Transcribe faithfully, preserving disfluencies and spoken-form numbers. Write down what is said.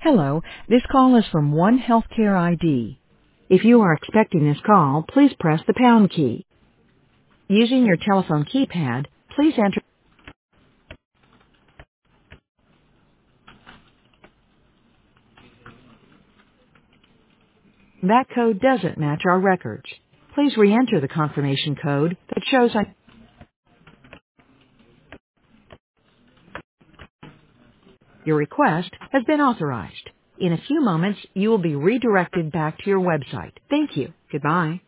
Hello, this call is from One Healthcare I D. If you are expecting this call, please press the pound key. Using your telephone keypad, please enter. That code doesn't match our records. Please re-enter the confirmation code that shows on. Your request has been authorized. In a few moments, you will be redirected back to your website. Thank you. Goodbye.